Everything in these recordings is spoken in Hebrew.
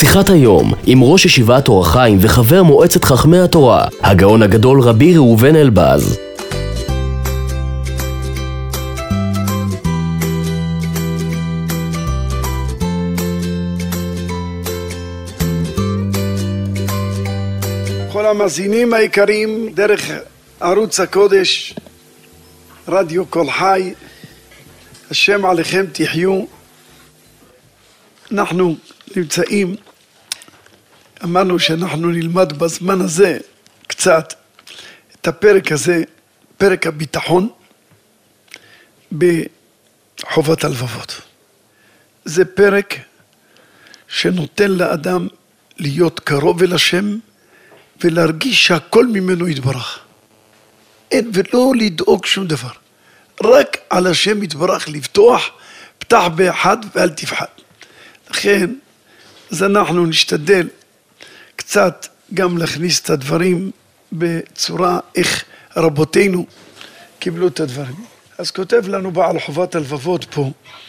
שיחת היום עם ראש ישיבת אור החיים וחבר מועצת חכמי התורה, הגאון הגדול רבי ראובן אלבז. כל המאזינים היקרים דרך ערוץ הקודש, רדיו כל חי, השם עליכם תחיו. אנחנו נמצאים, אמרנו שאנחנו נלמד בזמן הזה קצת את הפרק הזה, פרק הביטחון בחובת הלבבות. זה פרק שנותן לאדם להיות קרוב אל השם ולהרגיש שהכל ממנו יתברך. אין ולא לדאוג שום דבר, רק על השם יתברך לפתוח, פתח באחד ואל תפחד. לכן, אז אנחנו נשתדל קצת גם להכניס את הדברים בצורה איך רבותינו קיבלו את הדברים. אז כותב לנו בעל חובת הלבבות פה,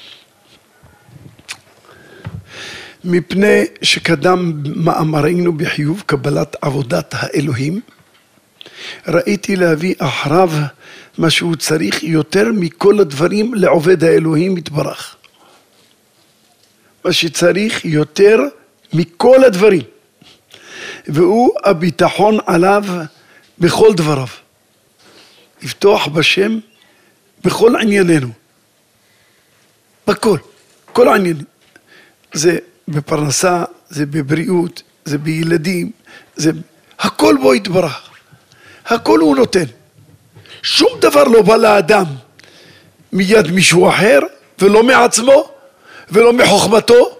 מפני שקדם מאמרינו בחיוב קבלת עבודת האלוהים, ראיתי להביא אחריו מה שהוא צריך יותר מכל הדברים לעובד האלוהים יתברך. מה שצריך יותר מכל הדברים, והוא הביטחון עליו בכל דבריו. לפתוח בשם בכל ענייננו, בכל, כל העניינים. זה בפרנסה, זה בבריאות, זה בילדים, זה הכל בו יתברך. הכל הוא נותן. שום דבר לא בא לאדם מיד מישהו אחר, ולא מעצמו, ולא מחוכמתו.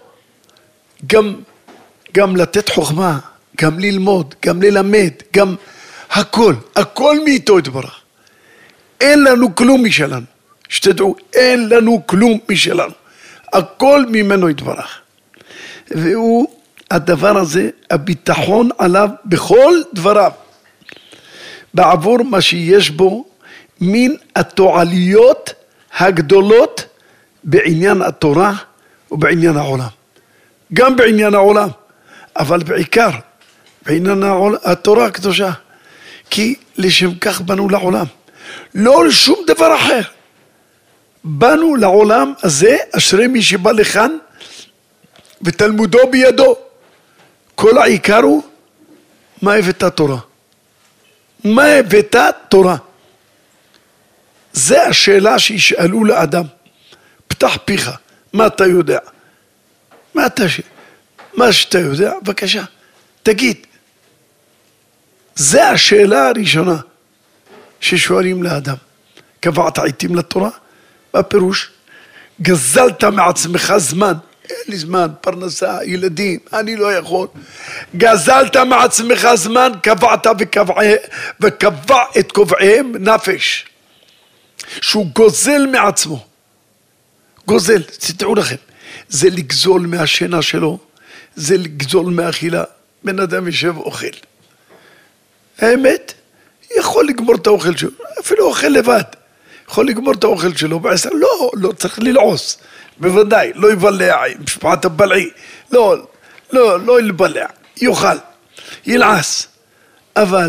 גם לתת חוכמה, גם ללמוד, גם ללמד, גם הכל מאיתו יתברך. אין לנו כלום משלנו. שתדעו, אין לנו כלום משלנו. הכל ממנו יתברך. והוא הדבר הזה, הביטחון עליו בכל דבריו. בעבור מה שיש בו מן התועליות הגדולות בעניין התורה ובעניין העולם. גם בעניין העולם, אבל בעיקר בעניין התורה הקדושה. כי לשם כך באנו לעולם. לא לשום דבר אחר. באנו לעולם הזה, אשרי מי שבא לכאן, ותלמודו בידו. כל העיקר הוא, מה הבאת תורה? מה הבאת תורה? זה השאלה שישאלו לאדם. פתח פיך, מה אתה יודע? מה שאתה יודע, בבקשה, תגיד. זה השאלה הראשונה ששואלים לאדם. קבעת עיתים לתורה? בפירוש, גזלת מעצמך זמן. אין לי זמן, פרנסה, ילדים, אני לא יכול. גזלת מעצמך זמן, קבעת וקבע את קובעיהם נפש. שהוא גוזל מעצמו. גוזל, תדעו לכם. זה לגזול מהשינה שלו, זה לגזול מהאכילה. בן אדם יושב אוכל. האמת, יכול לגמור את האוכל שלו, אפילו אוכל לבד. יכול לגמור את האוכל שלו בעשר, לא צריך ללעוס. בוודאי, לא יבלע, משפחת הבלעי, לא יבלע, יאכל, ילעס. אבל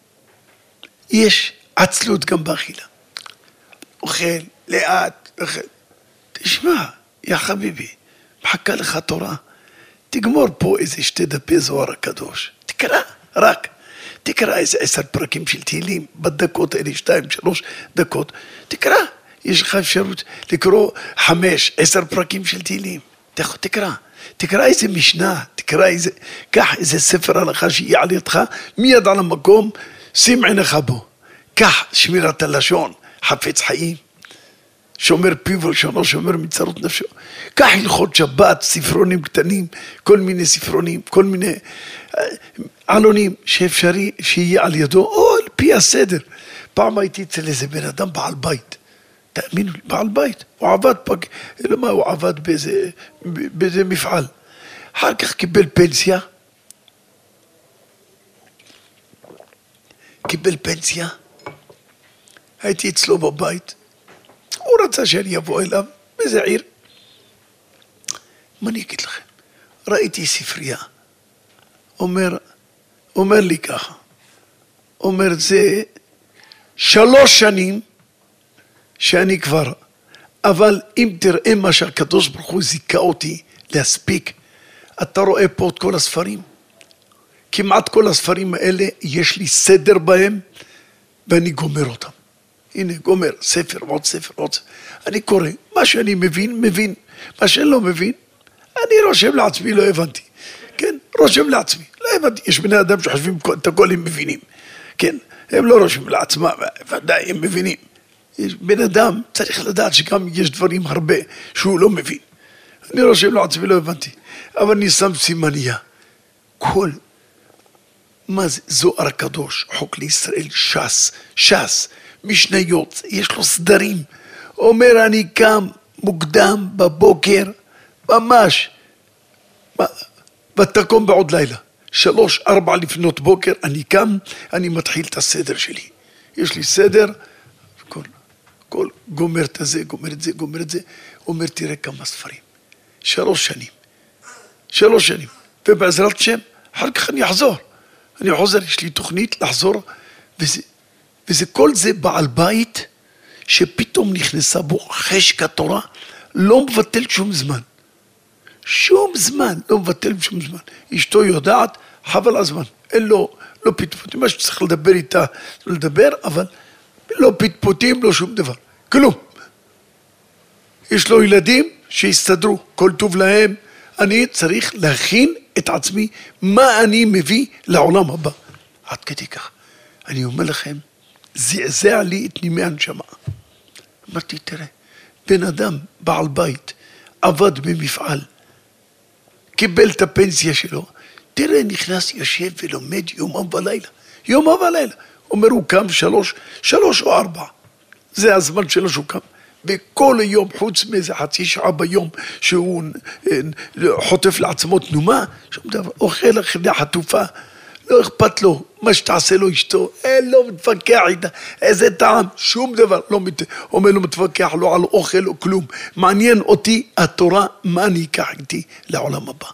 יש עצלות גם באכילה. אוכל, לאט, אוכל. תשמע, יא חביבי, מחכה לך תורה, תגמור פה איזה 2 דפי זוהר הקדוש, תקרא איזה 10 פרקים של תהילים, בדקות האלה 2-3 דקות, תקרא, יש לך אפשרות לקרוא 5-10 פרקים של תהילים, תקרא איזה משנה, קח איזה ספר הלכה שיהיה על ידך, מיד על המקום, שים עינך בו, קח שמירת הלשון, חפץ חיים, שומר פיו ולשונו, שומר מצרות נפשו. קח הלכות שבת, ספרונים קטנים, כל מיני ספרונים, כל מיני עלונים שאפשרי שיהיה על ידו, או על פי הסדר. פעם הייתי אצל איזה בן אדם בעל בית. תאמינו לי, בעל בית. הוא עבד הוא עבד באיזה מפעל. אחר כך קיבל פנסיה. הייתי אצלו בבית. הוא רצה שאני אבוא אליו, באיזה עיר. מה אני אגיד לכם? ראיתי ספרייה, אומר לי ככה, אומר זה 3 שנים שאני כבר, אבל אם תראה מה שהקדוש ברוך הוא זיכה אותי להספיק, אתה רואה פה את כל הספרים, כמעט כל הספרים האלה יש לי סדר בהם, ואני גומר אותם. הנה, גומר, ספר, עוד ספר, עוד ספר. אני קורא, מה שאני מבין, מה שאני לא מבין, אני רושם לעצמי, לא הבנתי. כן, רושם לעצמי, לא הבנתי. יש בני אדם שחושבים את הכל הם מבינים. כן, הם לא רושמים לעצמם, ודאי הם מבינים. יש בן אדם צריך לדעת שגם יש דברים הרבה שהוא לא מבין. אני רושם לעצמי, לא הבנתי. אבל אני שם סימניה. מה זה? זוהר הקדוש, חוק לישראל, ש"ס, משניות, יש לו סדרים. אומר אני קם מוקדם בבוקר, ממש, ותקום בעוד לילה. 3-4 לפנות בוקר, אני קם, אני מתחיל את הסדר שלי. יש לי סדר, כל גומר את זה, גומר את זה, אומר תראה כמה ספרים. 3 שנים. ובעזרת השם, אחר כך אני אחזור. אני חוזר, יש לי תוכנית לחזור, וזה כל זה בעל בית, שפתאום נכנסה בו חשק התורה, לא מבטל שום זמן, לא מבטל שום זמן. אשתו יודעת, חבל הזמן, אין לו, לא פטפוטים, מה שצריך לדבר איתה, לדבר, אבל לא פטפוטים, לא שום דבר, כלום. יש לו ילדים שיסתדרו, כל טוב להם, אני צריך להכין את עצמי, מה אני מביא לעולם הבא. עד כדי כך. אני אומר לכם, זעזע לי את נימי הנשמה. אמרתי, תראה, בן אדם, בעל בית, עבד במפעל, קיבל את הפנסיה שלו, תראה, נכנס, יושב ולומד יומם ולילה. אומר, הוא קם 3 או 4. זה הזמן שלו שהוא קם. וכל היום, חוץ מאיזה חצי שעה ביום, שהוא חוטף לעצמו תנומה, שום דבר, אוכל אכילה חטופה, לא אכפת לו, מה שתעשה לו אשתו, לא מתווכח איתה, איזה טעם, שום דבר, אומר לו מתווכח לו על אוכל או כלום, מעניין אותי התורה, מה אני אקח איתי לעולם הבא.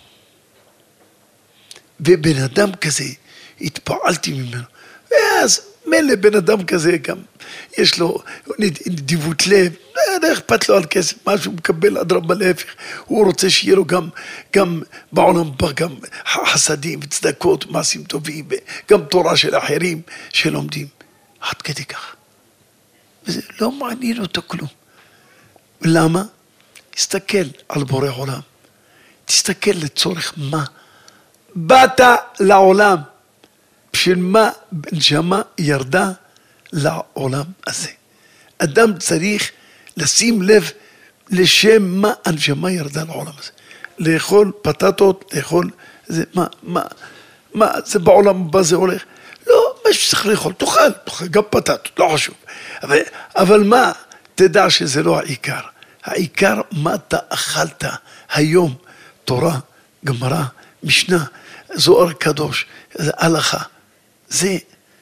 ובן אדם כזה, התפעלתי ממנו, ואז מלא בן אדם כזה גם, יש לו נדיבות לב, לא אכפת לו על כסף, מה שהוא מקבל אדרבה להפך, הוא רוצה שיהיה לו גם בעולם הבא, גם חסדים וצדקות, מעשים טובים, גם תורה של אחרים שלומדים, עד כדי כך. וזה לא מעניין אותו כלום. למה? תסתכל על בורא עולם, תסתכל לצורך מה, באת לעולם, בשביל מה נשמה ירדה לעולם הזה. אדם צריך לשים לב לשם מה הנשמה ירדה לעולם הזה. לאכול פטטות, לאכול, זה, מה, זה בעולם הבא זה הולך? לא, מה שצריך לאכול, תאכל גם פטטות, לא חשוב. אבל מה, תדע שזה לא העיקר. העיקר מה אתה אכלת היום, תורה, גמרא, משנה, זוהר קדוש, הלכה. זה,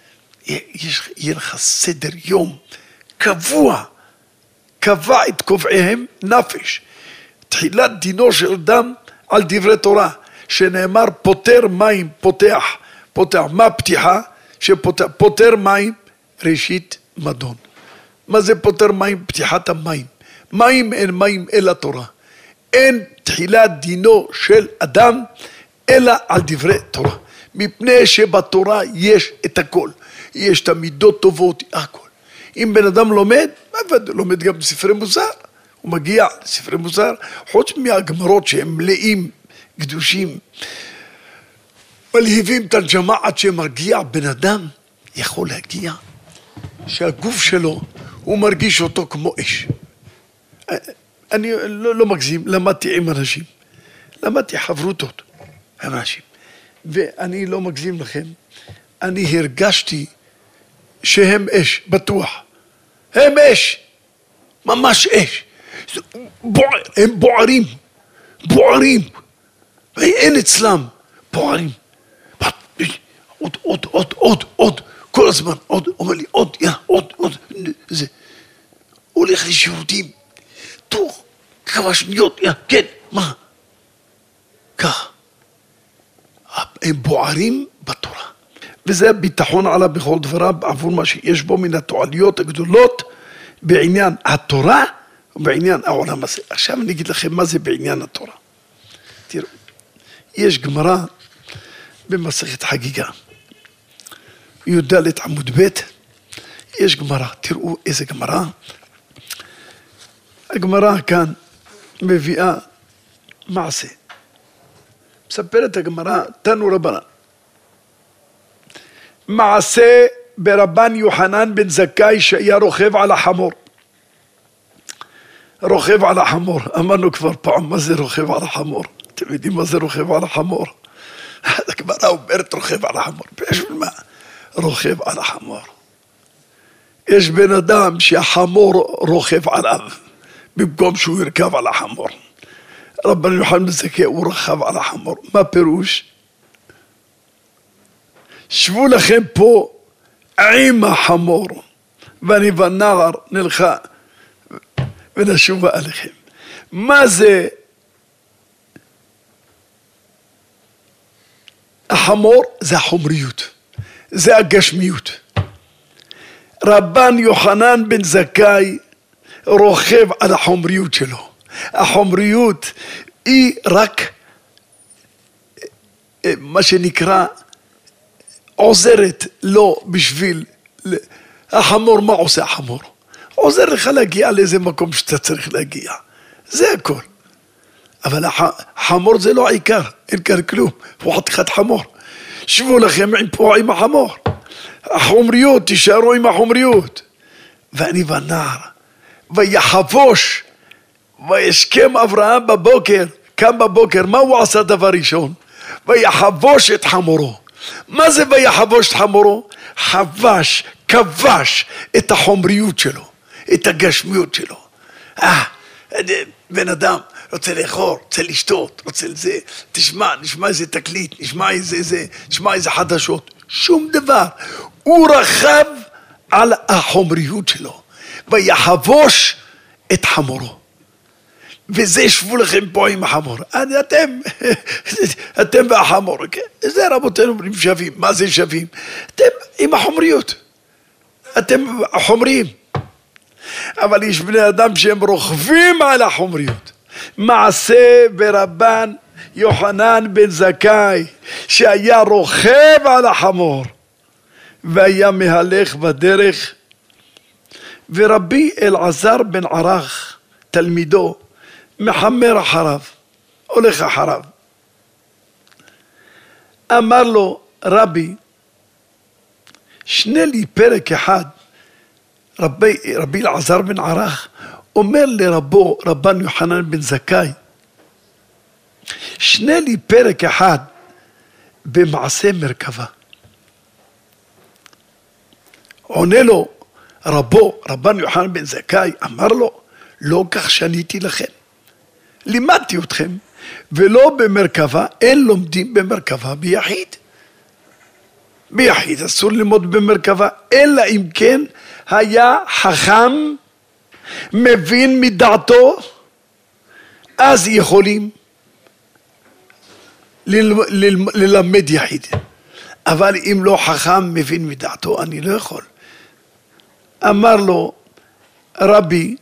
יהיה לך סדר יום קבוע, קבע את קובעיהם נפש. תחילת דינו של אדם על דברי תורה, שנאמר פותר מים, פותח, מה פתיחה? שפותר מים, ראשית מדון. מה זה פותר מים? פתיחת המים. מים אין מים אלא תורה. אין תחילת דינו של אדם אלא על דברי תורה. מפני שבתורה יש את הכל. יש את המידות טובות, הכל. אם בן אדם לומד גם בספרי מוסר, הוא מגיע לספרי מוסר, חוץ מהגמרות שהם מלאים, קדושים, מלהיבים את הנשמה עד שמרגיע בן אדם, יכול להגיע שהגוף שלו, הוא מרגיש אותו כמו אש. אני לא מגזים, למדתי עם אנשים, למדתי חברותות עם אנשים, ואני לא מגזים לכם, אני הרגשתי שהם אש, בטוח. הם אש, ממש אש. הם בוערים. ואין אצלם בוערים. עוד, כל הזמן, עוד, אומר לי, עוד, זה. הוא הולך לשירותים, תוך כמה שניות, כן, מה? כך. הם בוערים בתורה. וזה ביטחון עליו בכל דבריו, עבור מה שיש בו מן התועליות הגדולות בעניין התורה ובעניין העולם הזה. עכשיו אני אגיד לכם מה זה בעניין התורה. תראו, יש גמרא במסכת חגיגה, י"ד עמוד ב', יש גמרא, תראו איזה גמרא. הגמרא כאן מביאה מעשה. מספרת הגמרא, תנו רבנן. מעשה ברבן יוחנן בן זכאי שהיה רוכב על החמור. רוכב על החמור, אמרנו כבר פעם מה זה רוכב על החמור. אתם יודעים מה זה רוכב על החמור? הגמרא אומרת רוכב על החמור. בשביל מה? רוכב על החמור. יש בן אדם שהחמור רוכב עליו, במקום שהוא ירכב על החמור. רבן יוחנן בן זכאי הוא רכב על החמור. מה פירוש? שבו לכם פה עם החמור, ואני בנער נלכה ונשובה עליכם. מה זה החמור? זה החומריות, זה הגשמיות. רבן יוחנן בן זכאי רוכב על החומריות שלו. החומריות היא רק מה שנקרא עוזרת לו בשביל, החמור, מה עושה החמור? עוזר לך להגיע לאיזה מקום שאתה צריך להגיע, זה הכל. אבל החמור זה לא העיקר, אין כאן כלום, הוא חתיכת חמור. שבו לכם פה עם החמור, החומריות, תישארו עם החומריות. ואני בנער, ויחבוש, וישכם אברהם בבוקר, קם בבוקר, מה הוא עשה דבר ראשון? ויחבוש את חמורו. מה זה ויחבוש את חמורו? חבש, כבש את החומריות שלו, את הגשמיות שלו. בן אדם רוצה לאכול, רוצה לשתות, רוצה לזה, נשמע איזה תקליט, נשמע איזה חדשות, שום דבר. הוא רכב על החומריות שלו, ויחבוש את חמורו. וזה ישבו לכם פה עם החמור. אתם והחמור, כן? זה רבותינו אומרים שווים. מה זה שווים? אתם עם החומריות. אתם החומריים. אבל יש בני אדם שהם רוכבים על החומריות. מעשה ברבן יוחנן בן זכאי, שהיה רוכב על החמור, והיה מהלך בדרך, ורבי אלעזר בן ערך, תלמידו, מחמר אחריו, הולך אחריו. אמר לו, רבי, שנה לי פרק אחד. רבי אלעזר בן ערך אומר לרבו, רבן יוחנן בן זכאי, שנה לי פרק אחד במעשה מרכבה. עונה לו רבו, רבן יוחנן בן זכאי, אמר לו, לא כך שניתי לכם. לימדתי אתכם, ולא במרכבה, אין לומדים במרכבה ביחיד. ביחיד אסור ללמוד במרכבה, אלא אם כן היה חכם, מבין מדעתו, אז יכולים ללמד יחיד. אבל אם לא חכם, מבין מדעתו, אני לא יכול. אמר לו רבי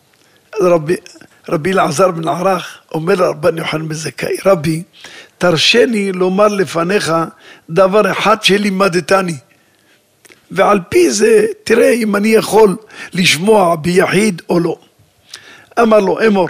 אלעזר בן ערך, אומר לרבן יוחנן בן זכאי, רבי, תרשני לומר לפניך דבר אחד שלימדתני, ועל פי זה תראה אם אני יכול לשמוע ביחיד או לא. אמר לו, אמור.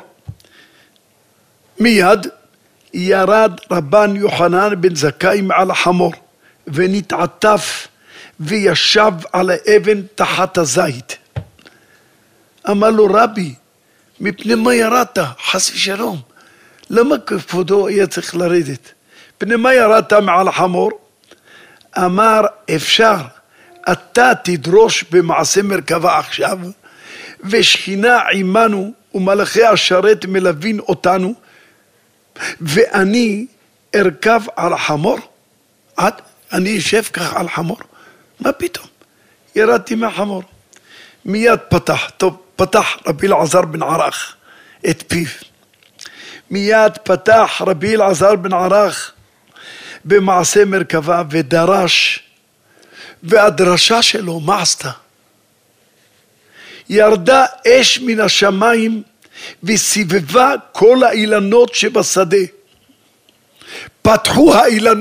מיד ירד רבן יוחנן בן זכאי מעל החמור, ונתעטף וישב על האבן תחת הזית. אמר לו, רבי, מפני מה ירדת? חס ושלום. למה כבודו היה צריך לרדת? מפני מה ירדת מעל החמור? אמר, אפשר, אתה תדרוש במעשה מרכבה עכשיו, ושכינה עמנו ומלאכי השרת מלווין אותנו, ואני ארכב על החמור? אני אשב כך על חמור? מה פתאום? ירדתי מהחמור. מיד פתח רבי אלעזר בן ערך את פיו. מיד פתח רבי אלעזר בן ערך במעשה מרכבה ודרש, והדרשה שלו מה עשתה? ירדה אש מן השמיים וסיבבה כל האילנות שבשדה. פתחו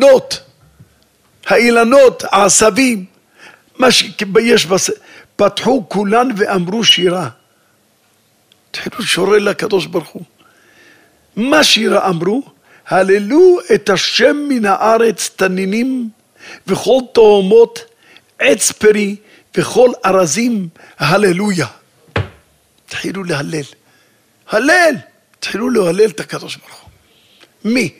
האילנות, העשבים, מה שיש בשדה, פתחו כולן ואמרו שירה. התחילו שורר לקדוש ברוך הוא. מה שירה אמרו? הללו את השם מן הארץ תנינים וכל תאומות עץ פרי וכל ארזים, הללויה. התחילו להלל, התחילו להלל את הקדוש ברוך הוא. מי?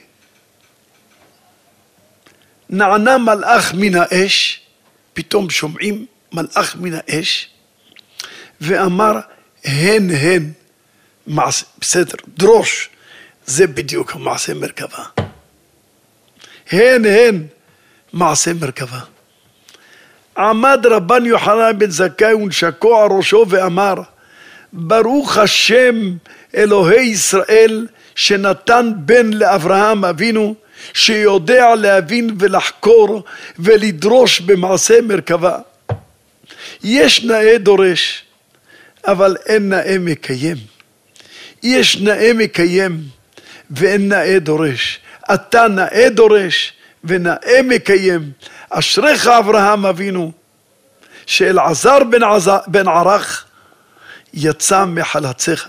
נענה מלאך מן האש, פתאום שומעים מלאך מן האש, ואמר הן, מעשה, בסדר, דרוש, זה בדיוק המעשה מרכבה. הן, מעשה מרכבה. עמד רבן יוחנן בן זכאי ונשקו על ראשו ואמר, ברוך השם אלוהי ישראל שנתן בן לאברהם אבינו, שיודע להבין ולחקור ולדרוש במעשה מרכבה. יש נאה דורש, אבל אין נאה מקיים. יש נאה מקיים ואין נאה דורש. אתה נאה דורש ונאה מקיים. אשריך אברהם אבינו, שאלעזר בן ערך יצא מחלציך.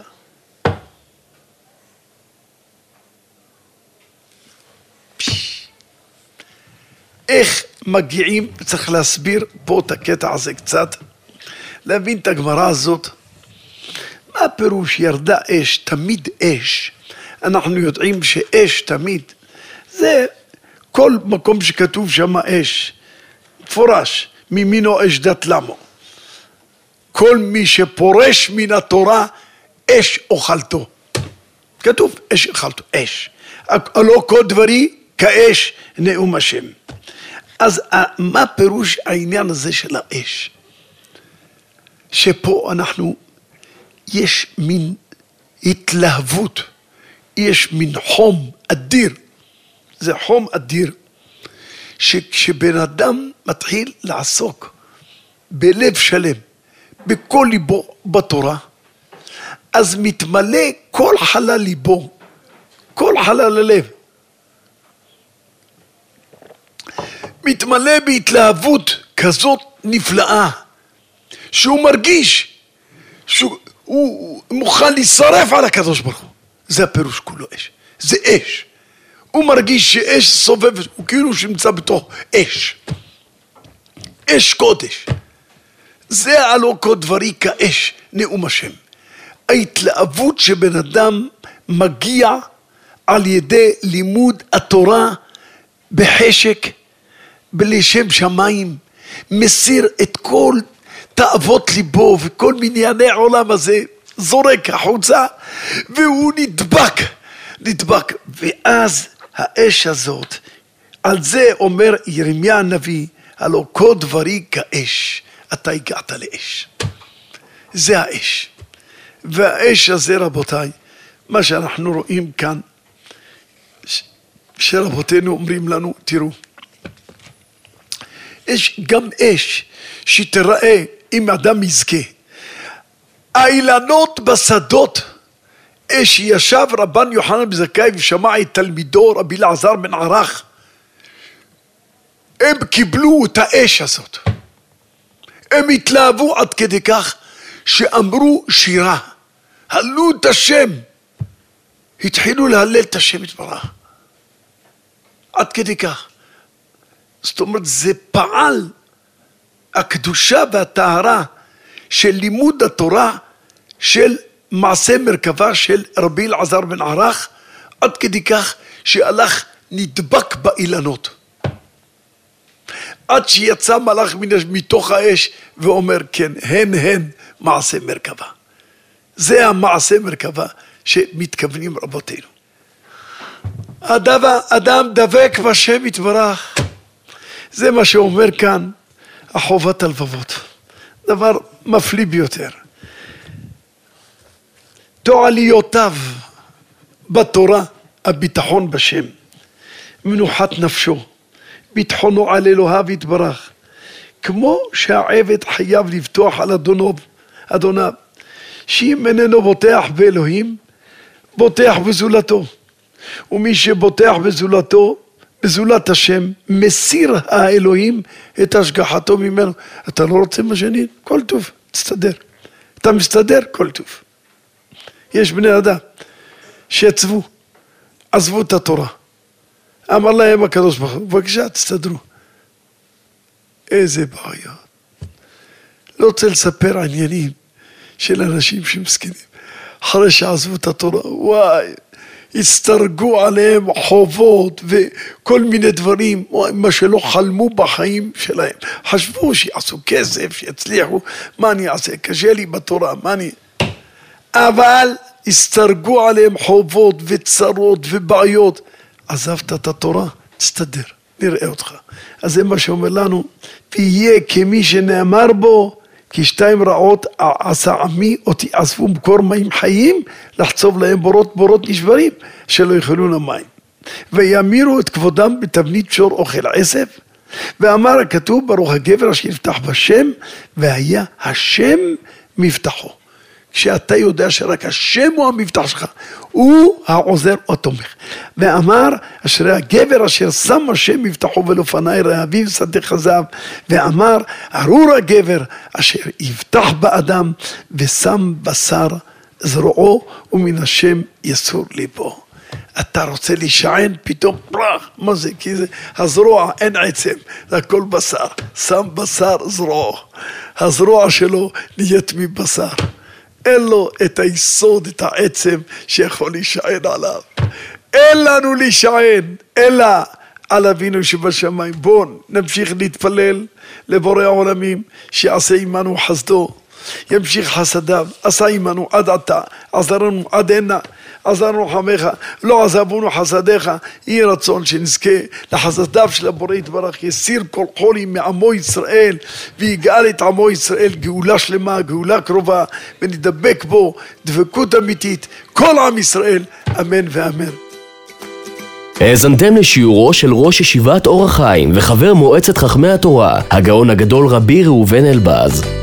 איך מגיעים, צריך להסביר פה את הקטע הזה קצת, להבין את הגמרא הזאת. מה הפירוש ירדה אש? תמיד אש. אנחנו יודעים שאש תמיד, זה כל מקום שכתוב שם אש, פורש, מימינו אש דת למו. כל מי שפורש מן התורה, אש אוכלתו. כתוב אש אוכלתו, אש. הלא כל דברי כאש נאום השם. אז מה פירוש העניין הזה של האש? שפה אנחנו, יש מין התלהבות, יש מין חום אדיר, זה חום אדיר, שכשבן אדם מתחיל לעסוק בלב שלם, בכל ליבו בתורה, אז מתמלא כל חלל ליבו, כל חלל הלב, מתמלא בהתלהבות כזאת נפלאה, שהוא מרגיש שהוא מוכן להישרף על הקדוש ברוך הוא. זה הפירוש כולו אש, זה אש. הוא מרגיש שאש סובבת, הוא כאילו שנמצא בתוך אש, אש קודש. זה הלא כל דברי כאש נאום השם. ההתלהבות שבן אדם מגיע על ידי לימוד התורה בחשק, בלשם שמיים, מסיר את כל תאוות ליבו וכל מנייני העולם הזה, זורק החוצה, והוא נדבק, ואז האש הזאת, על זה אומר ירמיה הנביא, הלא כל דברי כאש, אתה הגעת לאש. זה האש. והאש הזה רבותיי, מה שאנחנו רואים כאן, שרבותינו אומרים לנו, תראו, יש גם אש שתראה אם אדם יזכה. האילנות בשדות, אש ישב רבן יוחנן בן זכאי ושמע את תלמידו רבי אלעזר בן ערך, הם קיבלו את האש הזאת. הם התלהבו עד כדי כך שאמרו שירה, הללו את השם, התחילו להלל את השם יתברך. עד כדי כך. זאת אומרת, זה פעל הקדושה והטהרה של לימוד התורה של מעשה מרכבה של רבי אלעזר בן ערך, עד כדי כך שהלך נדבק באילנות. עד שיצא מלאך מתוך האש ואומר כן, הן מעשה מרכבה. זה המעשה מרכבה שמתכוונים רבותינו. אדם דבק בשם יתברך. זה מה שאומר כאן החובת הלבבות. דבר מפליא ביותר. תועליותיו בתורה, הביטחון בשם, מנוחת נפשו, ביטחונו על אלוהיו יתברך. כמו שהעבד חייב לבטוח על אדוניו, שאם איננו בוטח באלוהים, בוטח בזולתו. ומי שבוטח בזולתו, בזולת השם, מסיר האלוהים את השגחתו ממנו. אתה לא רוצה מה שאני? כל טוב, תסתדר. אתה מסתדר, כל טוב. יש בני אדם שיצבו, עזבו את התורה. אמר להם הקדוש ברוך הוא, בבקשה, תסתדרו. איזה בעיה. לא רוצה לספר עניינים של אנשים שמסכנים. אחרי שעזבו את התורה, וואי, הסתרגו עליהם חובות וכל מיני דברים, מה שלא חלמו בחיים שלהם. חשבו שיעשו כסף, שיצליחו, מה אני אעשה? קשה לי בתורה, מה אני... אבל הסתרגו עליהם חובות וצרות ובעיות. עזבת את התורה, תסתדר, נראה אותך. אז זה מה שאומר לנו, תהיה כמי שנאמר בו, כי שתיים רעות עשה עמי, אותי עזבו מקור מים חיים, לחצוב להם בורות נשברים, שלא יכולו למים. ויאמירו את כבודם בתבנית שור אוכל עשב, ואמר הכתוב, ברוך הגבר אשר יפתח בשם, והיה השם מבטחו. כשאתה יודע שרק השם הוא המבטח שלך, הוא העוזר או תומך. ואמר, אשרי הגבר אשר שם השם מבטחו ולפני רעבים שדה חזב. ואמר, ארור הגבר אשר יבטח באדם ושם בשר זרועו ומן השם יסור ליבו. אתה רוצה להישען, פתאום פרח, מה זה? כי זה הזרוע, אין עצם, זה הכל בשר. שם בשר זרועו. הזרוע שלו נהיית מבשר. אין לו את היסוד, את העצם שיכול להישען עליו. אין לנו להישען, אלא על אבינו שבשמיים. בואו נמשיך להתפלל לבורא העולמים, שיעשה עמנו חסדו, ימשיך חסדיו, עשה עמנו עד עתה, עזרנו עד הנה, עזרנו חמך, לא עזבונו חסדיך. יהי רצון שנזכה לחסדיו של הבורא יתברך, יסיר כל חולי מעמו ישראל, ויגאל את עמו ישראל גאולה שלמה, גאולה קרובה, ונדבק בו דבקות אמיתית, כל עם ישראל, אמן ואמן. האזנתם לשיעורו של ראש ישיבת אור החיים וחבר מועצת חכמי התורה, הגאון הגדול רבי ראובן אלבז.